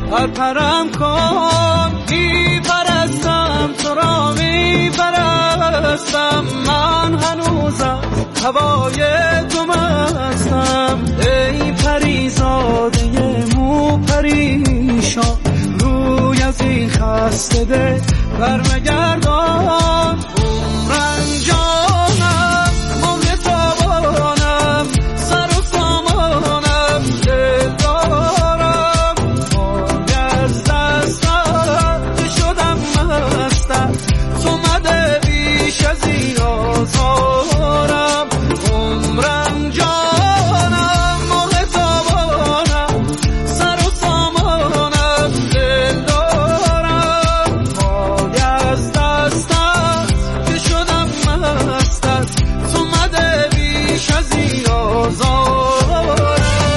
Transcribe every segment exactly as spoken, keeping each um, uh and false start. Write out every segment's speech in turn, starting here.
پرپرم کن، میپرستم تو را میپرستم، من هنوزم هوای تو مستم. ای پریزاده مو پریشان، روی از این خسته دل برمگردان. رنجانم موقع تابانم، سر و سامانم دل دارم، پای از دستم شدم مستم، تو مده بیش از این آزارم. عمرم جانم موقع تابانم، سر و سامانم دل دارم، پای از دستم شدم مستم، تو مده بیش از این آزارم.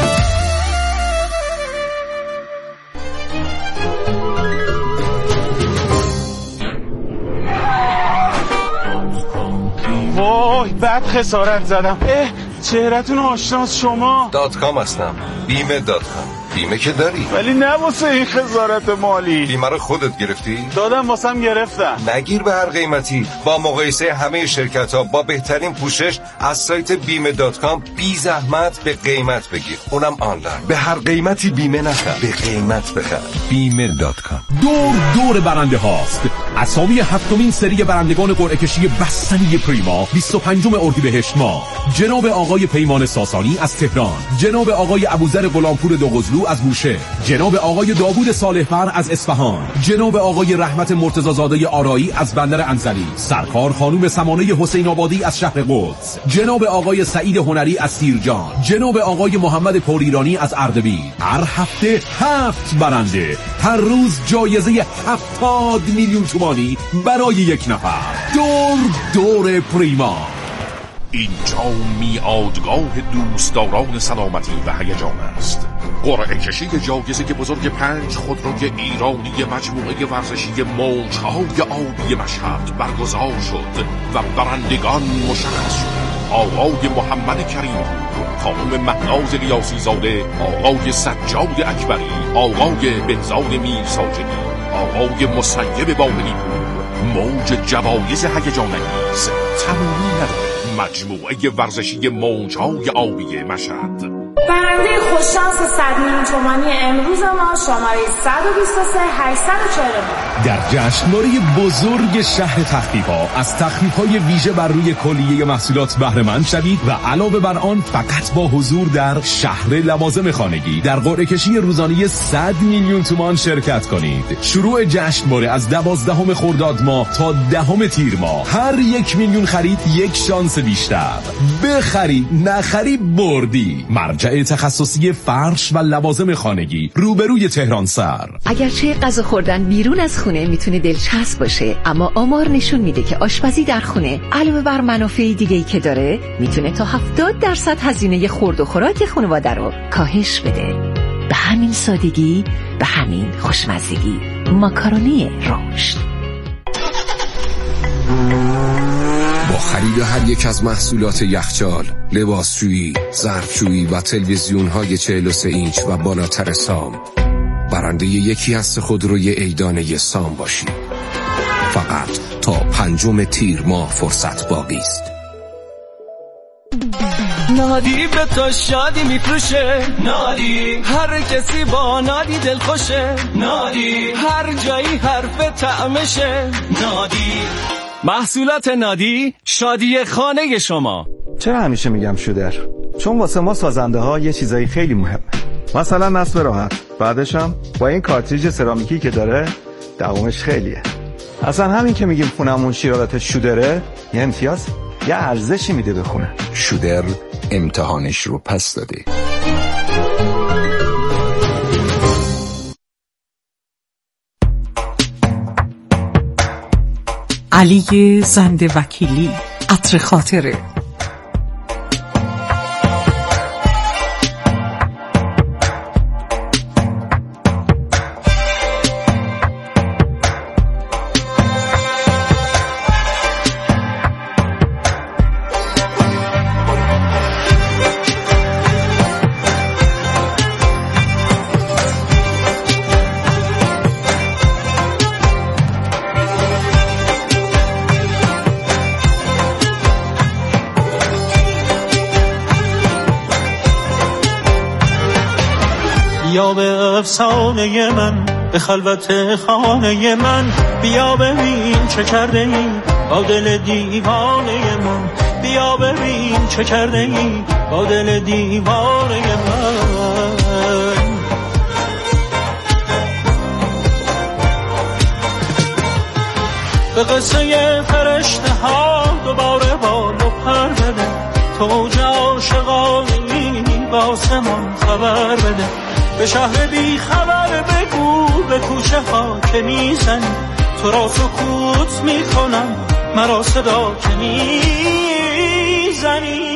وای بد خسارت زدم. اه چهرتون آشناست شما؟ دات کام هستم. بیمه دات کام. بیمه که داری ولی نه واسه این خسارت مالی. بیمه رو خودت گرفتی؟ دادم واسم گرفتم. نگیر به هر قیمتی. با مقایسه همه شرکت ها با بهترین پوشش از سایت بیمه دات کام بی زحمت به قیمت بگیر، اونم آنلاین. به هر قیمتی بیمه نخر، به قیمت بخر. بیمه دات کام. دور دور برنده هاست. اسامی هفتمین سری برندگان قرعه کشی بستنی پریما بیست و پنجم اردیبهشت ماه: جناب آقای پیمان ساسانی از تهران، جناب آقای ابوذر غلامپور دوقزلو از بوشهر، جناب آقای داوود صالح‌فر از اصفهان، جناب آقای رحمت مرتضی‌زاده آرایی از بندر انزلی، سرکار خانم سمانه حسین آبادی از شهر قدس، جناب آقای سعید هنری از سیرجان، جناب آقای محمد پوریرانی از اردبیل. هر هفته هفت برنده، هر روز جایزه هفتاد میلیون تومانی برای یک نفر. دور دور پریما. اینجا میادگاه دوستداران سلامتی و هیجان است. قرعه کشی جایزه بزرگ پنج خودروی ایرانی مجموعه ورزشی موج‌های آبی مشهد برگزار شد و برندگان مشخص شد. آقای محمد کریم، خانم مهناز لیاسی زاده، آقای سجاد اکبری، آقای بهزاد میرساجدی، آقای مسیب باقری پور. موج جوایز هیجان انگیز تمامی نداره. مجموعه ورزشی موج‌های آبی مشهد. برنده خوششانس صد میلیون تومانی امروز ما شماره صد و بیست و سه هشتصد و چهل و نه در جشنواره بزرگ شهر تخفیف‌ها از تخفیف‌های ویژه بر روی کلیه محصولات بهره مند شوید و علاوه بر آن فقط با حضور در شهر لوازم خانگی در قرعه کشی روزانه صد میلیون تومان شرکت کنید. شروع جشنواره از دوازدهم خرداد ماه تا دهم تیر ماه. هر یک میلیون خرید یک شانس بیشتر. بخری نخری بردی. مرجع تخصصی فرش و لوازم خانگی روبروی تهران سر. اگرچه غذا خوردن بیرون از خونه میتونه دلچسب باشه، اما آمار نشون میده که آشپزی در خونه علاوه بر منافع دیگه‌ای که داره میتونه تا هفتاد درصد هزینه خورد و خوراک خانواده رو کاهش بده. به همین سادگی، به همین خوشمزگی. ماکارونی رشد. با خرید هر یک از محصولات یخچال، لباسشویی، ظرفشویی و تلویزیون‌های چهل و سه اینچ و بالاتر سام، برنده یکی از خودروی عیدانه سام باشید. فقط تا پنجم تیر ماه فرصت باقی است. نادی به تو شادی میفروشه، نادی هر کسی با نادی دل خوشه، نادی هر جایی حرف طعمشه، نادی محصولات نادی شادی خانه شما. چرا همیشه میگم شودر؟ چون واسه ما سازنده ها یه چیزایی خیلی مهمه. مثلا نصب راحت، بعدش هم با این کارتریج سرامیکی که داره دوامش خیلیه. اصلا همین که میگیم خونمون شیرالات شودره یه امتیاز، یه ارزشی میده به خونه. شودر امتحانش رو پس داده. علی زنده وکیلی، عطر خاطره. بیا به افسانه من، به خلوت خانه من، بیا ببین چه کرده ای با دل دیوانه من، بیا ببین چه کرده ای با دل دیوانه من. به قصه فرشته ها دوباره بال و پر بده، توج عاشقانی با آسمان خبر بده، به شهر بی خبر بگو به کوچه ها که میزنی، تو را سکوت میکنم مرا صدا که میزنی.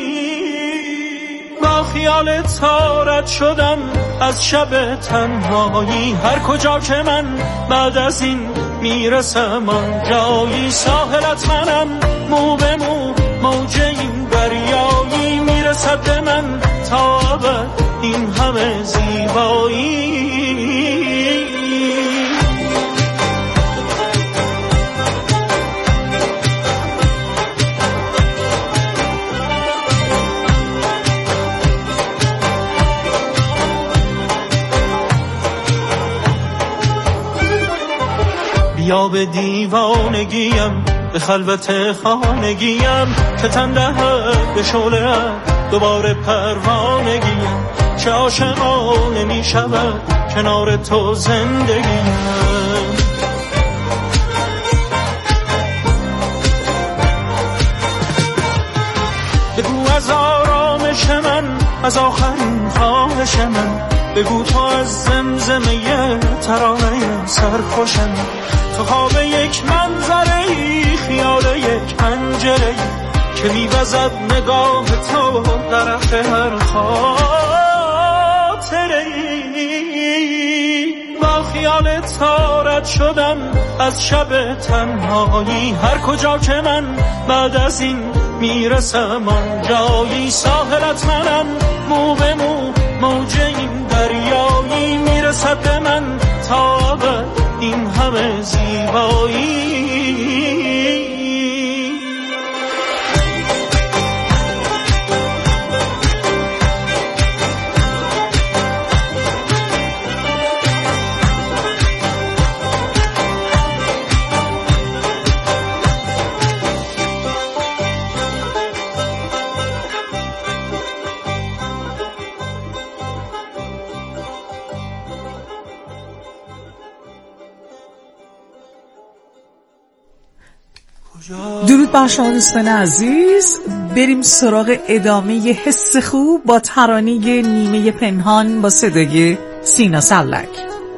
با خیال تارت شدم از شب تنهایی، هر کجا که من بعد از این میرسم آنجایی، ساحلت منم مو به مو موج این دریایی، میرسد به من تا ابد این همه زیبایی. بیا به دیوانگیم، به خلوت خانگیم، که تن دهد به شعله دوباره پروانگیم، چه عاشقانه می شود کنار تو زندگیم. بگو از آرامش من، از آخرین خواهش من، بگو تو از زمزمه ترانه سرخوشم، تو خواب یک منظره، خیال یک پنجره که میوزد نگاه تو درخت هر خاطره. با خیال تارت شدم از شب تنهایی، هر کجا که من بعد از این میرسم آنجایی، ساحلت منم مو به مو موج این دریایی، میرسد به من تا ابد این همه زیبایی. درود بر شما دوستان عزیز. بریم سراغ ادامه حس خوب با ترانه نیمه پنهان با صدای سینا سلک.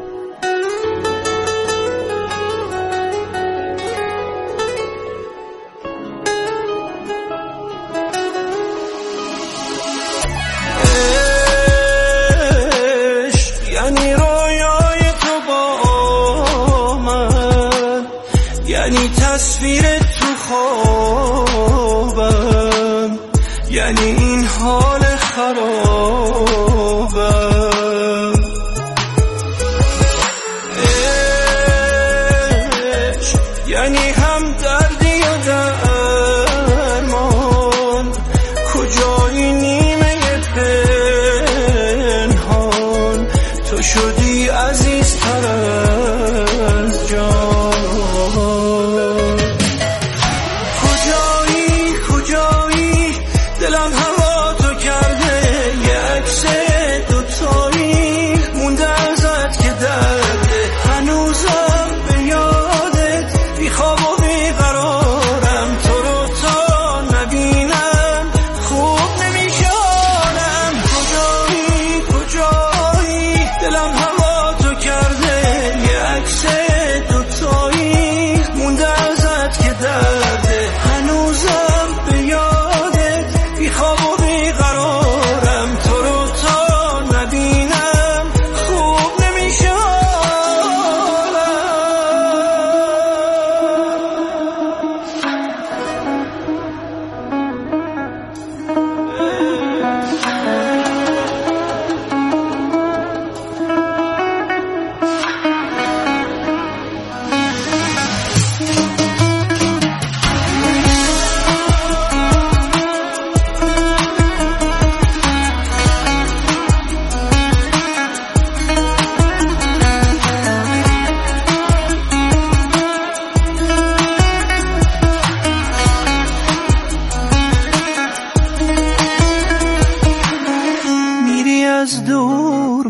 یعنی رویای تو با من، یعنی تصویر تو خوابم، یعنی این حال خرابم. عشق یعنی هم دردی و درمان، کجایی نیمه پنهان، تو شدی عزیزتر از جان.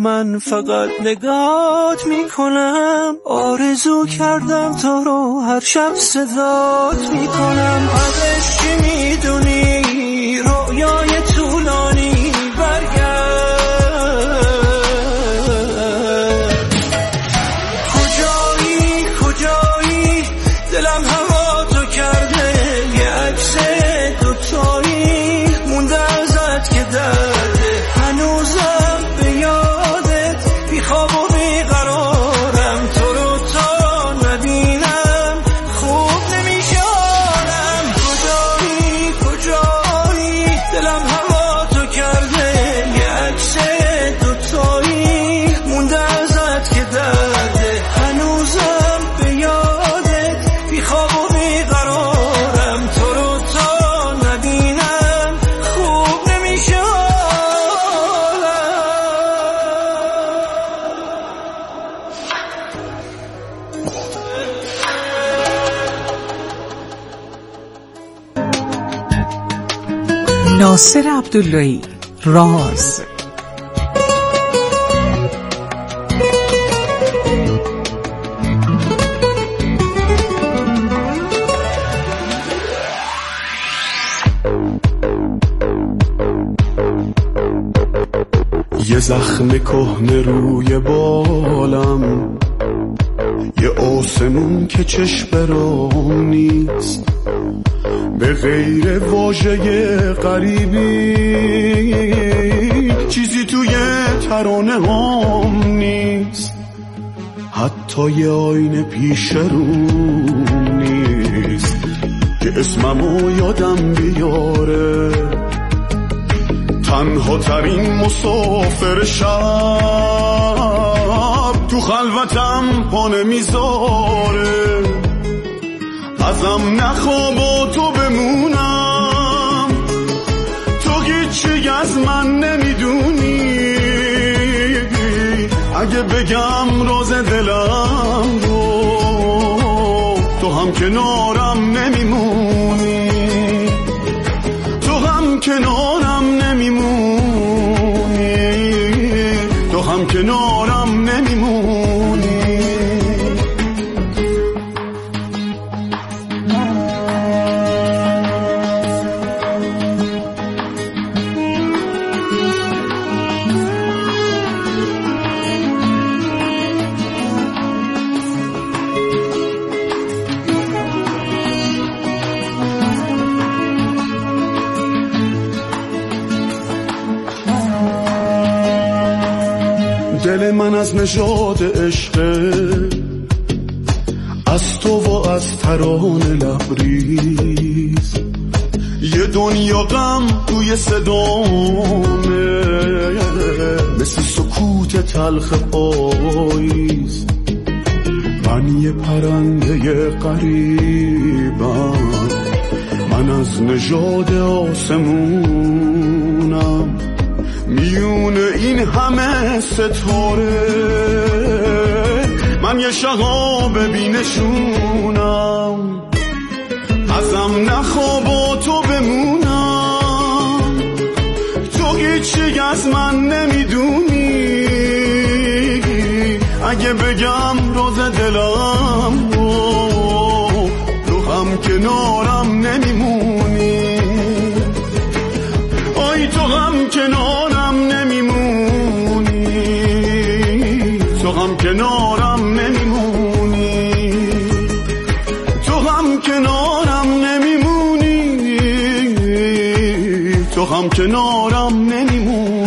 من فقط نگات میکنم، آرزو کردم تو رو هر شب صدات میکنم. ازش چی میدونی رویای طولانی برگرد، کجایی کجایی دلم هوا تو کرده، یه عکس دوتایی مونده ازت که درده، هنوزم به یادت بی خواب و بی قرارم، تو رو تا نبینم خوب نمیشارم. کجایی کجایی دلم هوا تو کرده، یه عکس دوتایی مونده ازت که درده، هنوزم به یادت بی خواب و بی قرارم، تو رو تا نبینم خوب نمیشارم. ناصر عبداللهی، راز. یه زخم کهنه روی بالم، یه آسمون که چشم برام نیست، به غیر واژه غریبی چیزی توی ترانه هم نیست، حتی یه آینه پیش روم نیست که اسممو یادم بیاره. تنها ترین مسافر شب تو خلوتم پا نمیذاره، ازم نخواب و تو بمونم، تو هیچی از من نمیدونی، اگه بگم راز دلم رو تو هم کنارم نمیمونی، تو هم کنارم نمیمونی، تو هم کنارم نمیمونی. دل من از نژاد عشقه، از تو و از ترانه لبریز، یه دنیا غم توی صدامه، مثل سکوت تلخ پاییز. من یه پرنده غریبم، من از نژاد آسمونم، میون این همه ستاره من یه شهاب بینشونم، ازم نخواب و تو بمونم، تو هیچی از من نمیدونی، اگه بگم راز دلم رو تو هم کنارم نمیمونی، آی تو هم کنارم نمیمونی، تو هم کنارم نمیمونی، تو هم کنارم نمیمونی، تو هم کنارم نمیمونی.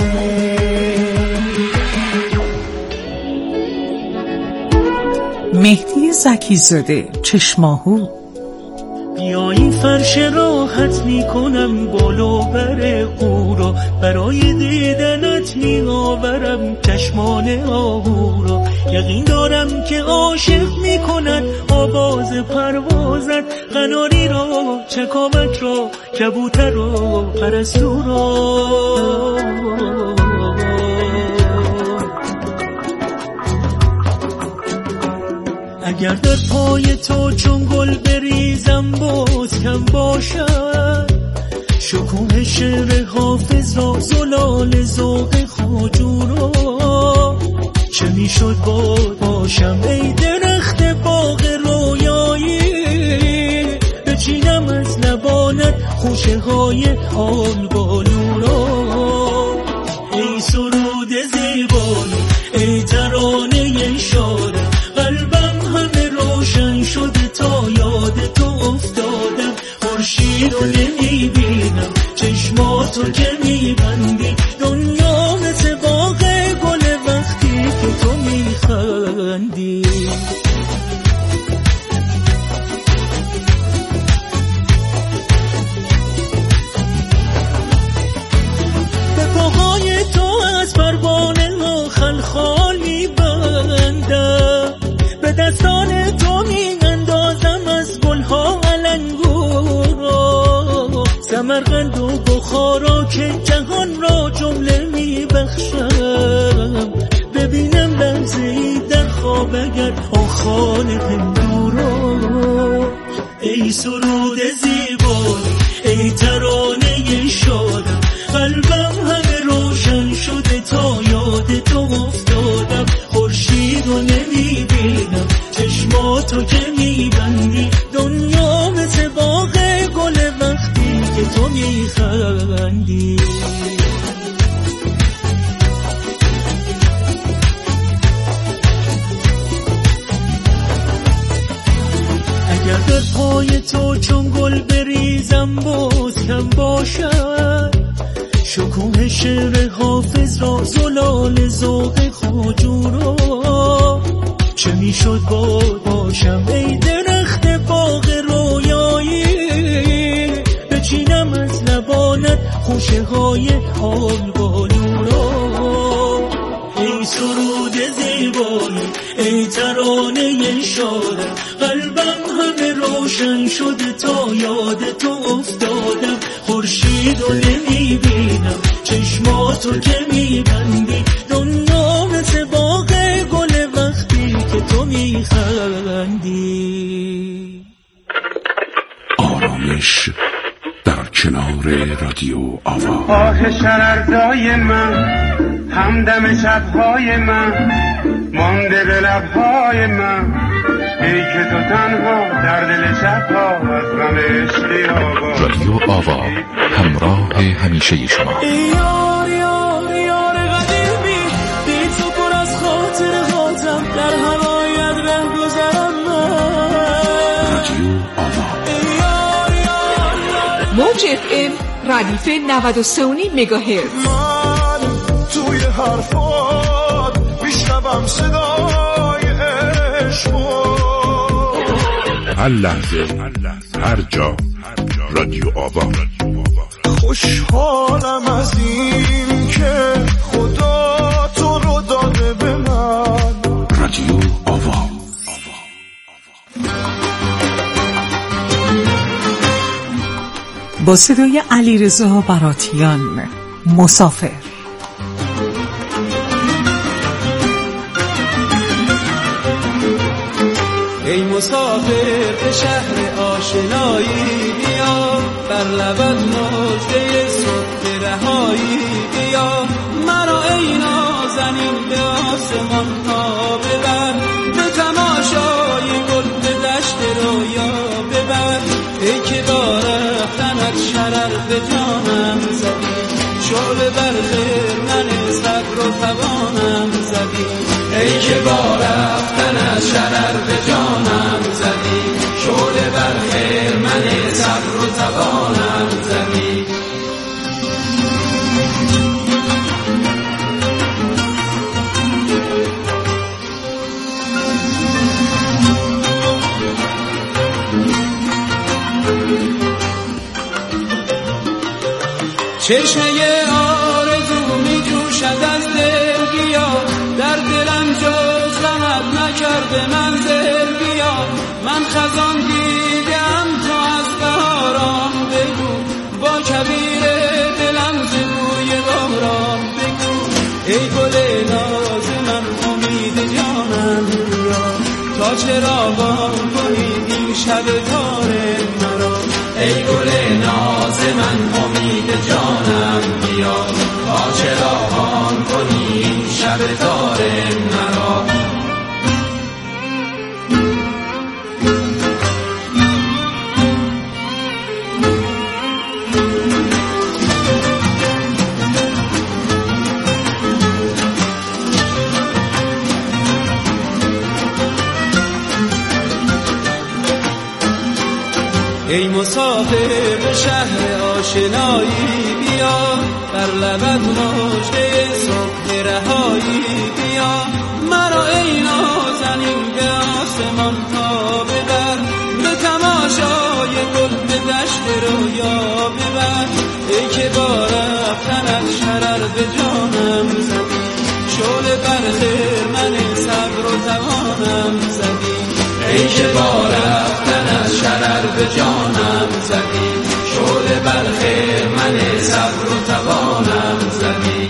مهدی زکی‌زاده، چشماهو. بیا این فرش راحت میکنم بالو بر قورا، برای دیدنت میآورم چشمان آهو را، یقین دارم که عاشق میکند آواز پروازت، قناری را، چکامک را، کبوتر را، پرستو را. اگر در پای تو چون گل بریزم باز کم باشد، شکوه شعر حافظ را، زلال ذوق خواجو را، چه میشد باد باشم ای درخت باغ رویایی، بچینم از لبانت خوشه های آلبالو را. ای سرود زیبایی ای ترانه شاد، قلبم همه روشن شده تا یاد تو افتادم. خورشید رو نمیبینم چشماتو که میبندی، دنیا مثل باغ گل وقتی که تو میخندی. به پاهای تو از پروانه ها خلخال میبندم، به دستان تو میاندازم از گلها علنگو را. سمرقند و بخارا که جهان را جمله میبخشم، ببینم لحظه‌ای در خواب اگر آخان هندو را. ای سرود زیبایی ای ترانه شادم، قلبم همه روشن شده تا یاد تو افتادم. خورشید رو نمیبینم چشماتو که میبندی، دنیا مثل باغ گل وقتی که تو میخندی. اگر در پای تو چون گل بریزم باز کم باشد، شکوه شعر حافظ را زلال ذوق خواجو را. چه میشد باد باشم ای درخت باغ رویایی، بچینم از لبانت خوشه های آلبالو را. ای سرود زیبایی ای ترانه شادم، قلبم همه روشن شده تا یاد تو افتادم. خورشید رو نمیبینم چشماتو که میبندی، دنیا مثل باغ گل وقتی که تو میخندی. آرامش در کنار رادیو آوا. آه شررزای من، همدم شبهای من، مانده به لبهای من، ای که تو تنها در دل شبها از غم عشقی آوا. رادیو آوا، همراه همیشه شما. یار یار یار قدیمی، بی تو پر از خاطر هاتم، در هوایت ره گذرم من. رادیو آوا. یار یار یار موج اف ام ردیف نود و سه و نیم مگاهرتز. من توی حرفات میشنوم صدای عشق. هر لحظه هر جا رادیو آوا. خوشحالم از این که خدا تو رو داده به من. رادیو آوا. با صدای علیرضا براتیان، مسافر. ای مسافر به شهر آشنایی بیا، بر لبت مژده صبح رهایی بیا. مرا ای نازنین به آسمان ها ببر، به تماشای گل به دشت رویا ببر. ای که با رفتنت شرر به جانم زدی، شعله برق من صبر و توانم زدی. ای که با رفتنت شرر به جانم زدی، شعله برق من صبر و توانم زدی. چشمه آرزو می جوشد از دل بیا، در دلم جز غمت نکرده منزل بیا. من خزان دیدم تو از بهاران بگو، با کبیر دلم ز بوی بهاران بگو. ای گل ناز من امید جانم بیا، تا چراغان کنی این شب تار مرا. ای گل ناز من امید جانم بیا، تا چراغان کنی این شب تار مرا. ای مسافر به شهر آشنایی بیا، بر لبت مژده صبح رهایی بیا. مرا ای نازنین به آسمان تا ببر، به تماشای گل به دشت رویا ببر. ای که با رفتنت شرر به جانم زدی، شعله بر خرمن صبر و توانم زدی. ای که با رفتنت شرر به جانم زدی، شعله بر خرمن صبر و توانم زدی.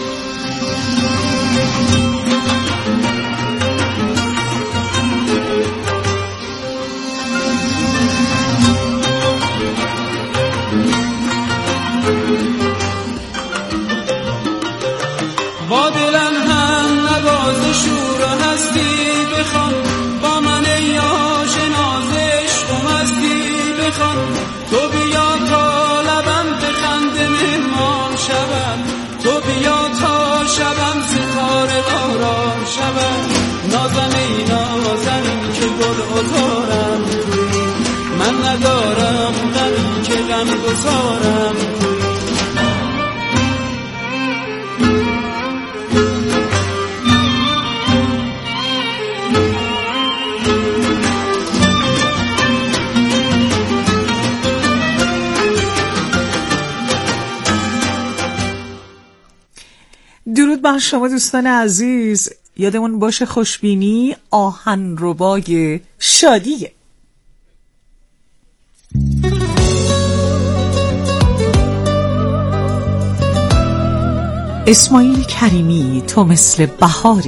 با دلم هم نواز شور و هستی بخوان، با من ای آشناز عشق و مستی بخوان. تو بیا تا لبم بخنده مهمان شوم، تو بیا تا شبم ستاره باران شوم. نازم ای نازنین که گل عطارم توی، من ندارم غمی که غم گسارم توی. درود بر شما دوستان عزیز. یادمون باشه خوشبینی آهنربای شادیه. اسماعیل کریمی، تو مثل بهاری.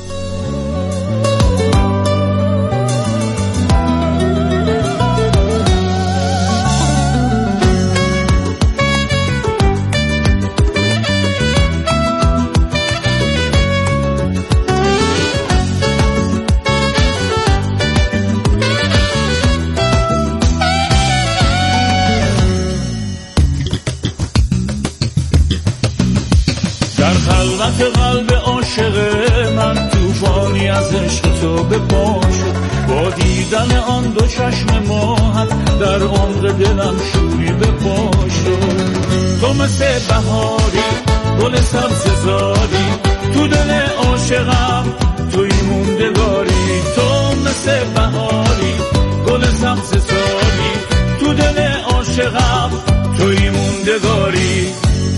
قلب عاشق من توفانی از عشق تو به پا شد. با دیدن آن دو چشم ماهت در عمق دلم شوری به پا شد. تو مثل بهاری گل سبززاری، تو دل عاشقم توی موندگاری. تو مثل بهاری گل سبززاری، تو دل عاشقم توی موندگاری.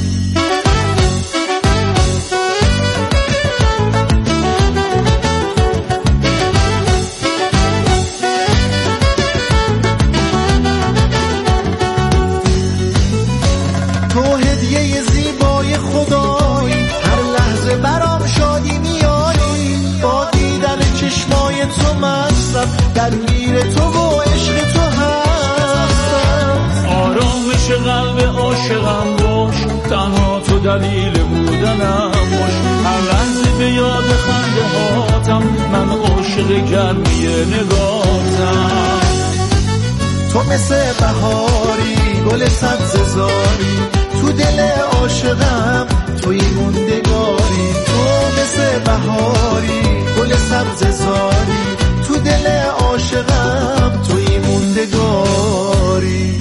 درگیر تو و عشق تو هستم. آرامش قلب عاشقم باش، تنها تو دلیل بودنم باش. هر لحظه به یاد خنده هاتم، من عاشق گرمی نگاهتم. تو مثل بهاری گل سبززاری، تو دل عاشقم توی موندگاری. تو مثل بهاری گل سبززاری، تو دل عاشقم توی موندگاری.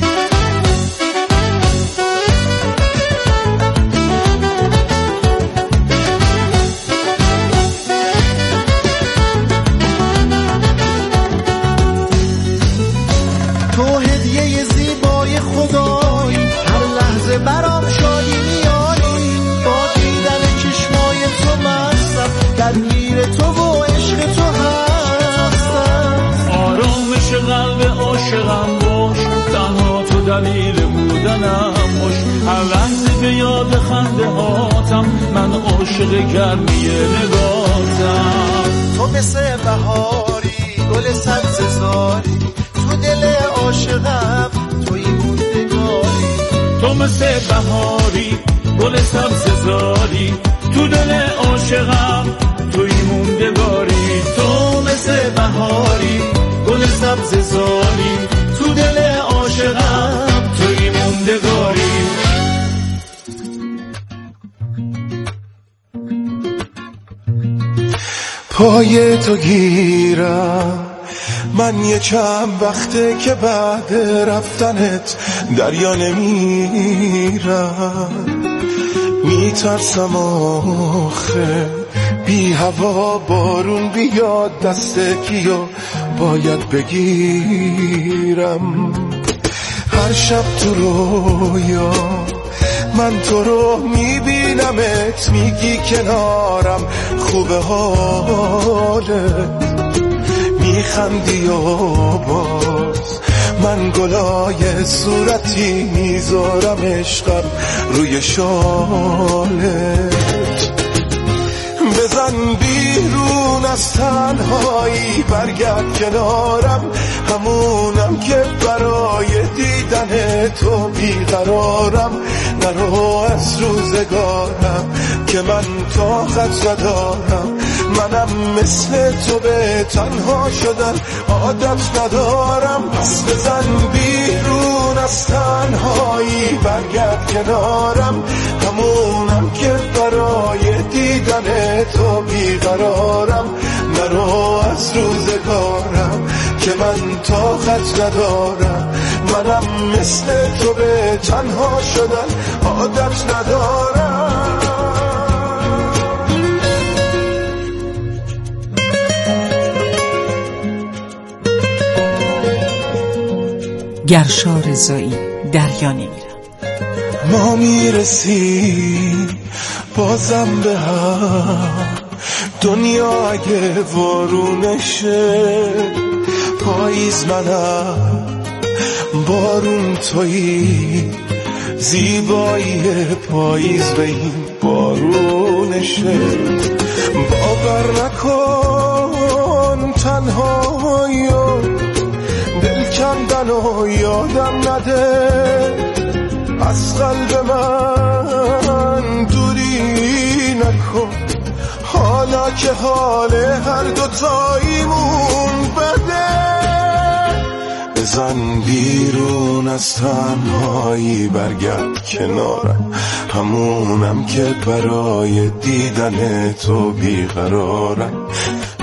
تو هدیه زیبای خدایی، هر لحظه برام شادی میاری. با دیدن چشمای تو مستم، درگیر تو و عشق تو هستم. آرامش قلب عاشقم باش، تنها تو دلیل بودنم باش. هر لحظه به یاد خنده هاتم، من عاشق گرمی نگاهتم. تو مثل بهاری گل سبززاری، تو دل عاشقم توی موندگاری. تو مثل بهاری گل سبززاری، تو دل عاشقم توی موندگاری. تو مثل بهاری گل سبززاری، تو دل عاشقم توی موندگاری. پای تو گیرم من یکم وقته که بعد رفتنت دریا نمیرم، میترسم آخه بی هوا بارون بیاد دست کیو باید بگیرم. هر شب تو رویا من تو رو میبینمت، میگی کنارم خوبه حالت، میخندی و باز من گلای صورتی میذارم عشقم روی شالت. بزن بیرون از تنهایی برگرد کنارم، همونم که برای دیدن تو بیقرارم. نرو از روزگارم که من طاقت ندارم، منم مثل تو به تنها شدن عادت ندارم. پس بزن بیرون از تنهایی برگرد کنارم، همونم که برای دیدن تو بیقرارم. نرو از روزگارم که من طاقت ندارم، منم مثل تو به تنها شدن عادت ندارم. گرشا رضایی، دریا نمیرم. ما میرسیم بازم به هم، دنیا اگه وارونشه، پاییز منم بارون تویی، زیبایی پاییز به این بارونشه. باور نکن تنهایی و دل کندن و یادم نده، از قلب من دوری نکن، حالا که حال هر دوتاییمون بده. بزن بیرون از تنهایی برگرد کنارم، همونم که برای دیدن تو بیقرارم.